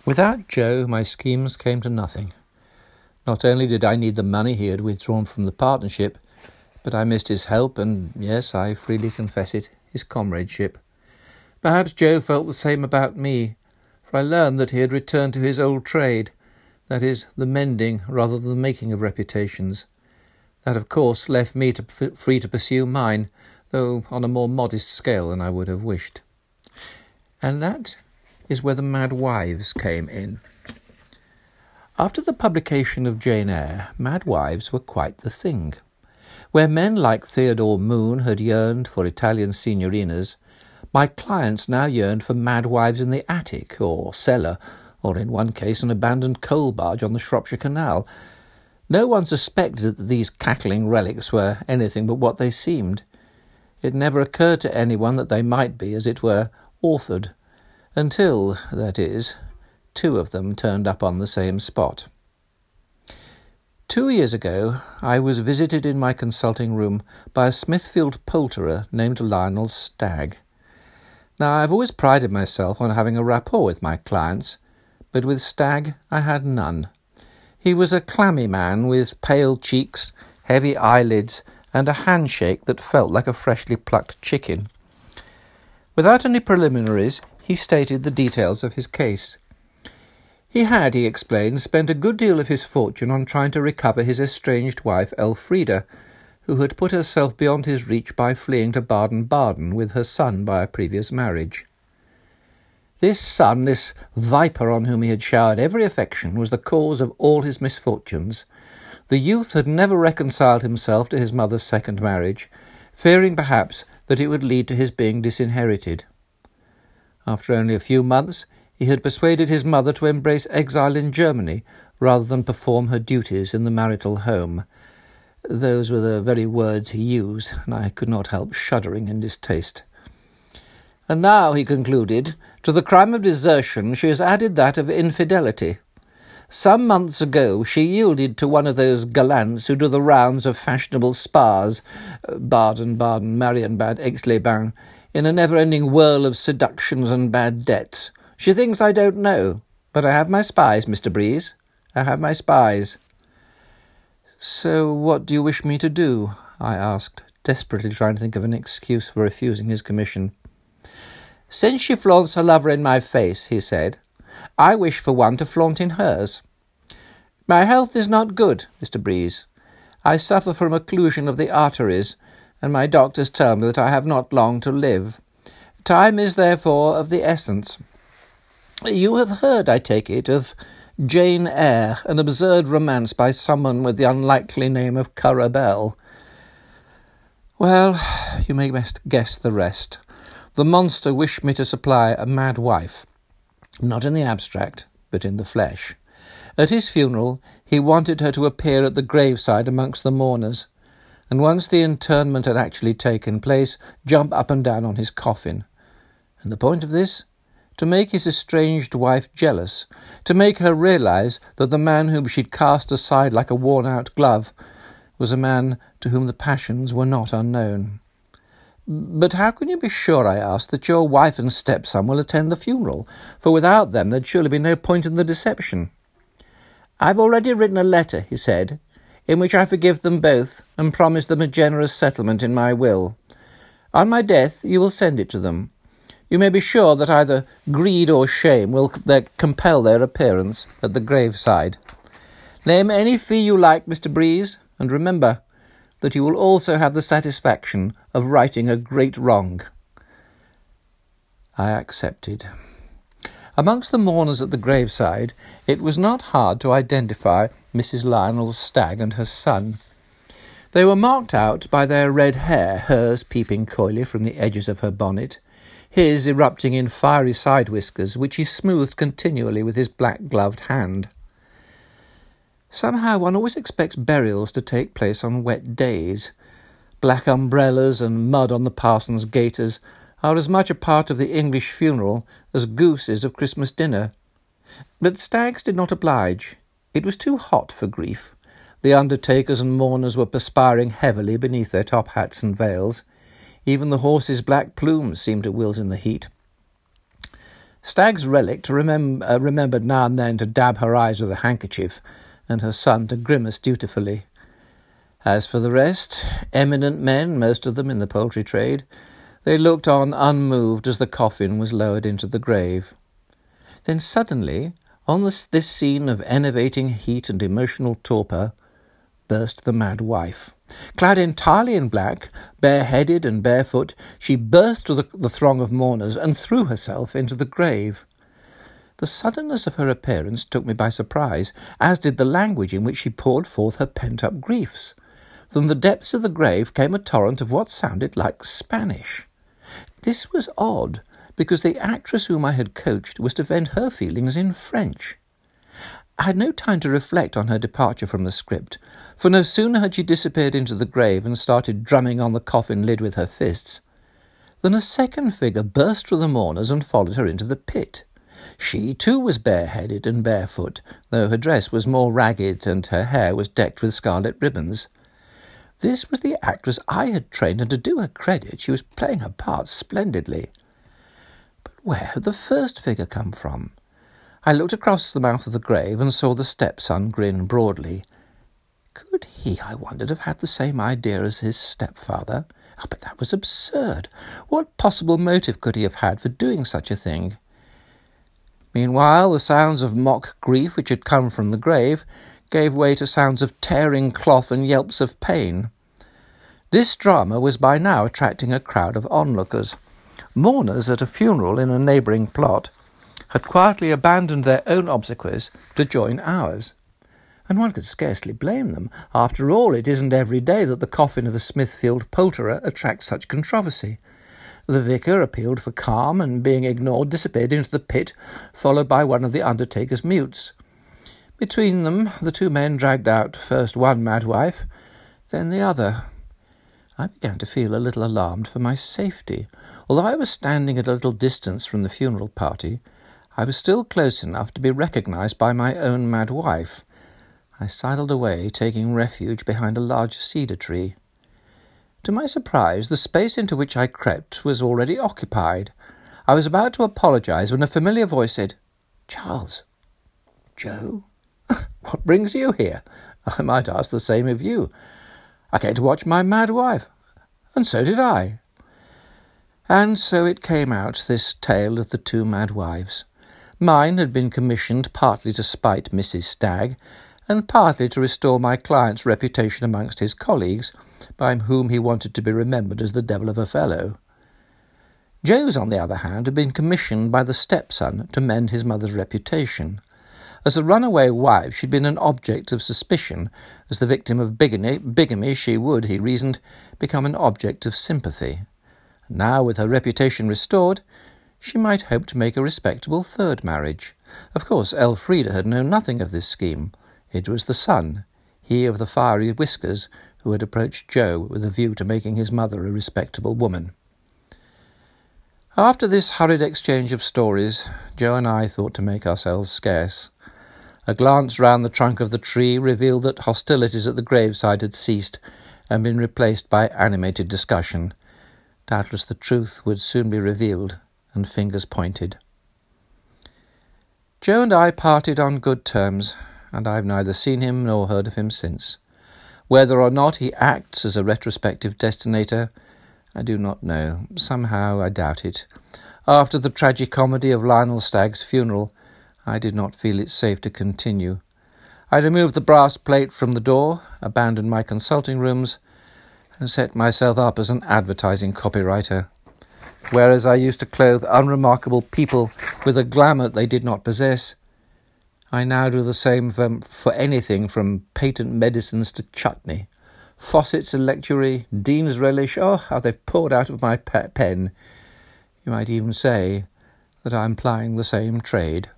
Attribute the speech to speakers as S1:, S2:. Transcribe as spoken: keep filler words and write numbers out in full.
S1: Without Joe, my schemes came to nothing. Not only did I need the money he had withdrawn from the partnership, but I missed his help and, yes, I freely confess it, his comradeship. Perhaps Joe felt the same about me, for I learned that he had returned to his old trade, that is, the mending rather than the making of reputations. That, of course, left me to, free to pursue mine, though on a more modest scale than I would have wished. And that is where the Mad Wives came in. After the publication of Jane Eyre, Mad Wives were quite the thing. Where men like Theodore Moon had yearned for Italian signorinas, my clients now yearned for mad wives in the attic or cellar, or in one case an abandoned coal barge on the Shropshire Canal. No one suspected that these cackling relics were anything but what they seemed. It never occurred to anyone that they might be, as it were, authored, until, that is, two of them turned up on the same spot. Two years ago, I was visited in my consulting room by a Smithfield poulterer named Lionel Stagg. Now, I've always prided myself on having a rapport with my clients, but with Stagg I had none. He was a clammy man with pale cheeks, heavy eyelids, and a handshake that felt like a freshly plucked chicken. Without any preliminaries, he stated the details of his case. He had, he explained, spent a good deal of his fortune on trying to recover his estranged wife Elfrida, who had put herself beyond his reach by fleeing to Baden-Baden with her son by a previous marriage. This son, this viper on whom he had showered every affection, was the cause of all his misfortunes. The youth had never reconciled himself to his mother's second marriage, fearing perhaps that it would lead to his being disinherited. After only a few months, he had persuaded his mother to embrace exile in Germany rather than perform her duties in the marital home. Those were the very words he used, and I could not help shuddering in distaste. And now, he concluded, to the crime of desertion she has added that of infidelity. Some months ago she yielded to one of those gallants who do the rounds of fashionable spas, Baden-Baden, Marienbad, Aix-les-Bains, in a never-ending whirl of seductions and bad debts. She thinks I don't know, but I have my spies, Mister Breeze. I have my spies. So what do you wish me to do? I asked, desperately trying to think of an excuse for refusing his commission. Since she flaunts her lover in my face, he said, I wish for one to flaunt in hers. My health is not good, Mister Breeze. I suffer from occlusion of the arteries, and my doctors tell me that I have not long to live. Time is therefore of the essence. You have heard, I take it, of Jane Eyre, an absurd romance by someone with the unlikely name of Currer Bell. Well, you may best guess the rest. The monster wished me to supply a mad wife, not in the abstract, but in the flesh. At his funeral, he wanted her to appear at the graveside amongst the mourners, and once the interment had actually taken place, jump up and down on his coffin. And the point of this? To make his estranged wife jealous, to make her realize that the man whom she'd cast aside like a worn-out glove was a man to whom the passions were not unknown. But how can you be sure, I asked, that your wife and stepson will attend the funeral? For without them there'd surely be no point in the deception. I've already written a letter, he said, in which I forgive them both and promise them a generous settlement in my will. On my death you will send it to them. You may be sure that either greed or shame will compel their appearance at the graveside. Name any fee you like, Mister Breeze, and remember that you will also have the satisfaction of righting a great wrong. I accepted. Amongst the mourners at the graveside, it was not hard to identify Missus Lionel Stagg and her son. They were marked out by their red hair, hers peeping coyly from the edges of her bonnet, his erupting in fiery side whiskers, which he smoothed continually with his black-gloved hand. Somehow one always expects burials to take place on wet days. Black umbrellas and mud on the parson's gaiters are as much a part of the English funeral as goose is of Christmas dinner. But Stagg's did not oblige. It was too hot for grief. The undertakers and mourners were perspiring heavily beneath their top hats and veils. Even the horses' black plumes seemed to wilt in the heat. Stag's relict remem- uh, remembered now and then to dab her eyes with a handkerchief, and her son to grimace dutifully. As for the rest, eminent men, most of them in the poultry trade, they looked on unmoved as the coffin was lowered into the grave. Then suddenly, on this, this scene of enervating heat and emotional torpor, burst the mad wife. Clad entirely in black, bareheaded and barefoot, she burst through the, the throng of mourners and threw herself into the grave. The suddenness of her appearance took me by surprise, as did the language in which she poured forth her pent-up griefs. From the depths of the grave came a torrent of what sounded like Spanish. This was odd, because the actress whom I had coached was to vent her feelings in French. I had no time to reflect on her departure from the script, for no sooner had she disappeared into the grave and started drumming on the coffin lid with her fists, than a second figure burst through the mourners and followed her into the pit. She, too, was bareheaded and barefoot, though her dress was more ragged and her hair was decked with scarlet ribbons. This was the actress I had trained, and to do her credit, she was playing her part splendidly. But where had the first figure come from? I looked across the mouth of the grave and saw the stepson grin broadly. Could he, I wondered, have had the same idea as his stepfather? Oh, but that was absurd. What possible motive could he have had for doing such a thing? Meanwhile, the sounds of mock grief which had come from the grave gave way to sounds of tearing cloth and yelps of pain. This drama was by now attracting a crowd of onlookers. Mourners at a funeral in a neighbouring plot had quietly abandoned their own obsequies to join ours. And one could scarcely blame them. After all, it isn't every day that the coffin of a Smithfield poulterer attracts such controversy. The vicar appealed for calm, and being ignored, disappeared into the pit, followed by one of the undertaker's mutes. Between them, the two men dragged out first one mad wife, then the other. I began to feel a little alarmed for my safety. Although I was standing at a little distance from the funeral party, I was still close enough to be recognised by my own mad wife. I sidled away, taking refuge behind a large cedar tree. To my surprise, the space into which I crept was already occupied. I was about to apologise when a familiar voice said, "Charles." "Joe? What brings you here?" "I might ask the same of you." "I came to watch my mad wife." "And so did I." And so it came out, this tale of the two mad wives. Mine had been commissioned partly to spite Missus Stagg, and partly to restore my client's reputation amongst his colleagues, by whom he wanted to be remembered as the devil of a fellow. Joe's, on the other hand, had been commissioned by the stepson to mend his mother's reputation. As a runaway wife, she'd been an object of suspicion. As the victim of bigamy, bigamy she would, he reasoned, become an object of sympathy. Now, with her reputation restored, she might hope to make a respectable third marriage. Of course, Elfrida had known nothing of this scheme. It was the son, he of the fiery whiskers, who had approached Joe with a view to making his mother a respectable woman. After this hurried exchange of stories, Joe and I thought to make ourselves scarce. A glance round the trunk of the tree revealed that hostilities at the graveside had ceased and been replaced by animated discussion. Doubtless the truth would soon be revealed, and fingers pointed. Joe and I parted on good terms, and I've neither seen him nor heard of him since. Whether or not he acts as a retrospective destinator, I do not know. Somehow I doubt it. After the tragicomedy of Lionel Stagg's funeral, I did not feel it safe to continue. I removed the brass plate from the door, abandoned my consulting rooms, and set myself up as an advertising copywriter. Whereas I used to clothe unremarkable people with a glamour they did not possess, I now do the same for, for anything from patent medicines to chutney. Fawcett's Electuary, Dean's Relish, oh, how they've poured out of my pe- pen. You might even say that I'm plying the same trade.